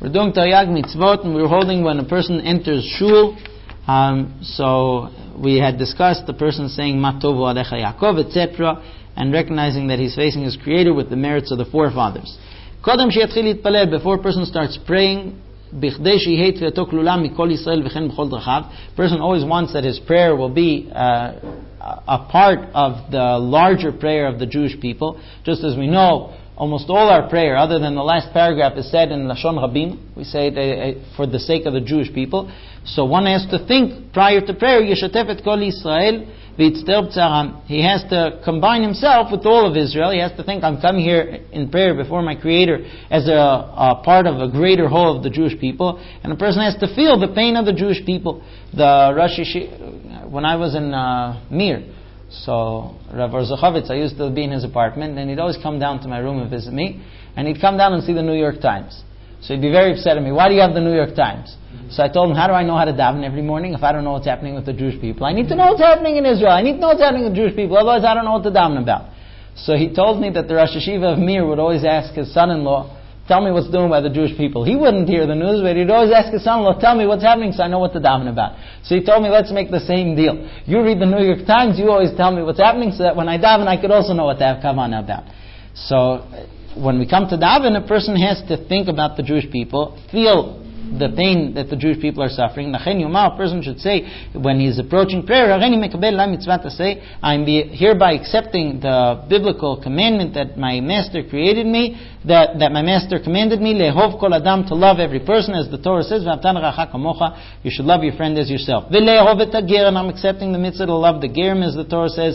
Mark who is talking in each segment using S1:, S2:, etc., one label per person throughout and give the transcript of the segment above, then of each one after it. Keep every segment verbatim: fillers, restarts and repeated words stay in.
S1: We're doing Taryag Mitzvot, and we're holding when a person enters Shul. Um, so we had discussed the person saying Matovu Alecha Yaakov, et cetera, and recognizing that he's facing his Creator with the merits of the forefathers. Kodem she'yatchil yitpalel, before a person starts praying, bichdei she'yeh tfilato klula mikol Yisrael v'chen b'chol drachav. Person always wants that his prayer will be uh, a part of the larger prayer of the Jewish people. Just as we know, almost all our prayer, other than the last paragraph, is said in Lashon Rabim. We say it uh, for the sake of the Jewish people. So one has to think prior to prayer, Yeshatef et kol Yisrael v'yitzter b'tzaram. He has to combine himself with all of Israel. He has to think, I'm coming here in prayer before my Creator as a, a part of a greater whole of the Jewish people. And a person has to feel the pain of the Jewish people. The Rosh Yeshiva, when I was in uh, Mir, so Rav Orzechovitz, I used to be in his apartment, and he'd always come down to my room and visit me, and he'd come down and see the New York Times. So he'd be very upset at me. Why do you have the New York Times? So I told him, how do I know how to daven every morning if I don't know what's happening with the Jewish people? I need to know what's happening in Israel. I need to know what's happening with the Jewish people. Otherwise, I don't know what to daven about. So he told me that the Rosh Yeshiva of Mir would always ask his son-in-law, tell me what's doing by the Jewish people. He wouldn't hear the news, but he'd always ask his son-in-law, tell me what's happening so I know what to daven about. So he told me, let's make the same deal. You read the New York Times, you always tell me what's happening so that when I daven, I could also know what to have kavanah about. So when we come to daven, a person has to think about the Jewish people, feel the pain that the Jewish people are suffering. Nachen Yomar, a person should say, when he's approaching prayer, I'm hereby accepting the biblical commandment that my Master created me, that, that my Master commanded me, lehov kol adam, to love every person, as the Torah says, you should love your friend as yourself. And I'm accepting the mitzvah to love the gerim, as the Torah says,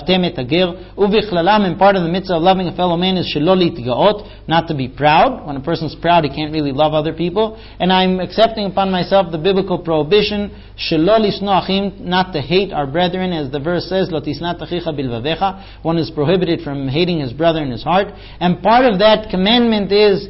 S1: and part of the mitzvah of loving a fellow man is not to be proud. When a person's proud, he can't really love other people. And I'm accepting upon myself the biblical prohibition, not to hate our brethren, as the verse says, one is prohibited from hating his brother in his heart. And part of that commandment is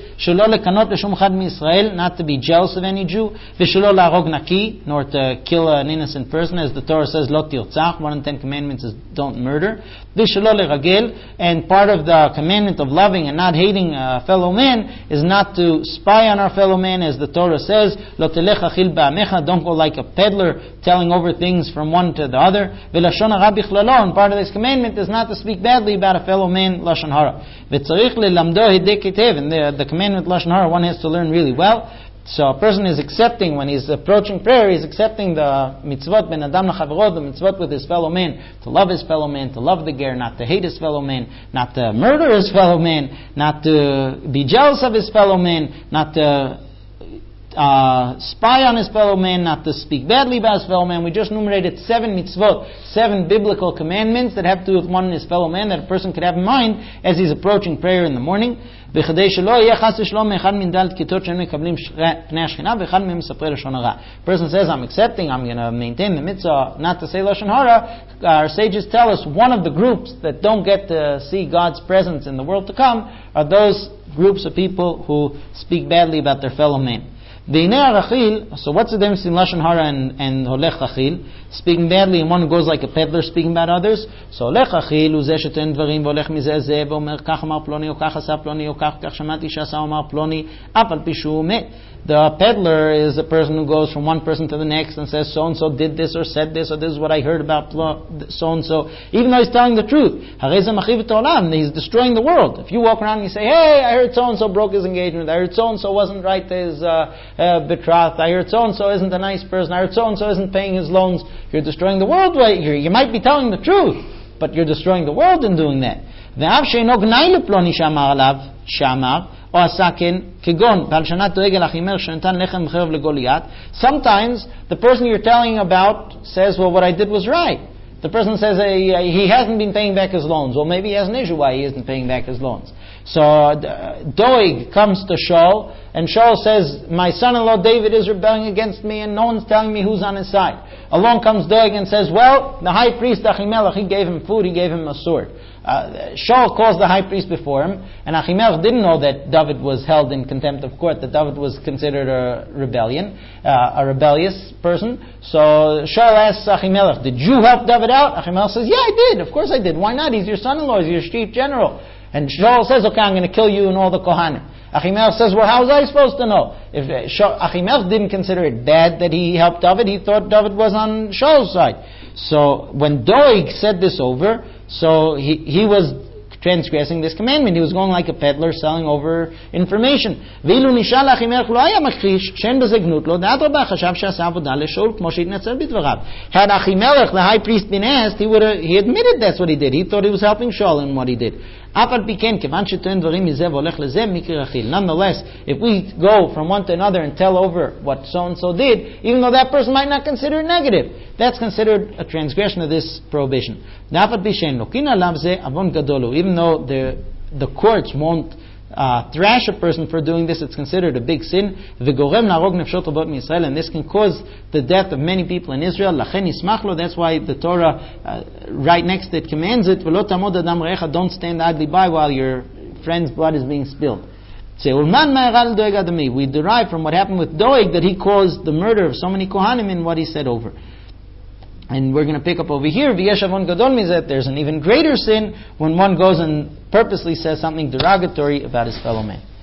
S1: not to be jealous of any Jew, nor to kill an innocent person, as the Torah says, one of the Ten Commandments is don't murder. And part of the commandment of loving and not hating a fellow man is not to spy on our fellow man, as the Torah says, don't go like a peddler telling over things from one to the other. And part of this commandment is not to speak badly about a fellow man, lashon hara. And the, the commandment lashon hara, one has to learn really well. So a person is accepting, when he's approaching prayer, he's accepting the mitzvot ben adam l'chavero, the mitzvot with his fellow man, to love his fellow man, to love the ger, not to hate his fellow man, not to murder his fellow man, not to be jealous of his fellow man, not to Uh, spy on his fellow man, not to speak badly about his fellow man. We just enumerated seven mitzvot, seven biblical commandments that have to do with one and his fellow man that a person could have in mind as he's approaching prayer in the morning. Person says, I'm accepting, I'm going to maintain the mitzvah not to say lashon hara. Our sages tell us one of the groups that don't get to see God's presence in the world to come are those groups of people who speak badly about their fellow man. So what's the difference between lashon hara and, and holech achil? Speaking badly, and one who goes like a peddler speaking about others. So holech achil הוא זה שטוען דברים והולך מזה זה ואומר כך אמר פלוני או כך עשה פלוני או כך כך שמעתי שעשה אמר פלוני אף על פי שהוא מת. The peddler is a person who goes from one person to the next and says so and so did this or said this, or this is what I heard about so and so, even though he's telling the truth. He's destroying the world. If you walk around and you say, hey, I heard so and so broke his engagement, I heard so and so wasn't right to his uh, uh, betrothed, I heard so and so isn't a nice person, I heard so and so isn't paying his loans, you're destroying the world. You might be telling the truth, but you're destroying the world in doing that. Sometimes the person you're telling about says, well, what I did was right. The person says uh, he hasn't been paying back his loans. Well, maybe he has an issue why he isn't paying back his loans. So uh, Doeg comes to Shaul, and Shaul says, my son-in-law David is rebelling against me, and no one's telling me who's on his side. Along comes Doeg and says, well, the high priest Achimelech, he gave him food, he gave him a sword. Uh, Shaul calls the high priest before him, and Achimelech didn't know that David was held in contempt of court, that David was considered a rebellion, uh, a rebellious person. So Shaul asks Achimelech, did you help David out? Achimelech says, yeah, I did. Of course I did. Why not? He's your son-in-law. He's your chief general. And Shaul says, okay, I'm going to kill you and all the Kohanim.
S2: Achimelech says, well, how was I supposed to know? If uh, Achimelech didn't consider it bad that he helped David, he thought David was on Shaul's side. So when Doeg said this over, so he, he was transgressing this commandment. He was going like a peddler selling over information. Had Achimelech, the high priest, been asked, he would have, he admitted that's what he did. He thought he was helping Shaul in what he did. Nonetheless, if we go from one to another and tell over what so-and-so did, even though that person might not consider it negative, that's considered a transgression of this prohibition. Even though the, the courts won't uh, thrash a person for doing this, it's considered a big sin. And this can cause the death of many people in Israel. That's why the Torah, uh, right next to it, commands it. Don't stand idly by while your friend's blood is being spilled. We derive from what happened with Doeg that he caused the murder of so many Kohanim in what he said over. And we're going to pick up over here, V'yesh avon gadol mizeh, there's an even greater sin when one goes and purposely says something derogatory about his fellow man.